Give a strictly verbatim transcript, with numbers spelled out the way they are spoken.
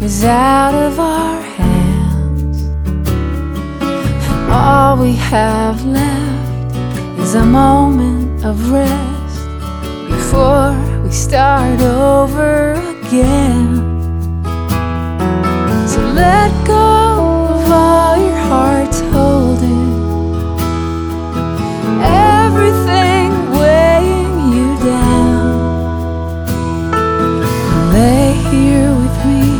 is out of our hands, and all we have left is a moment of rest before we start over again. So let go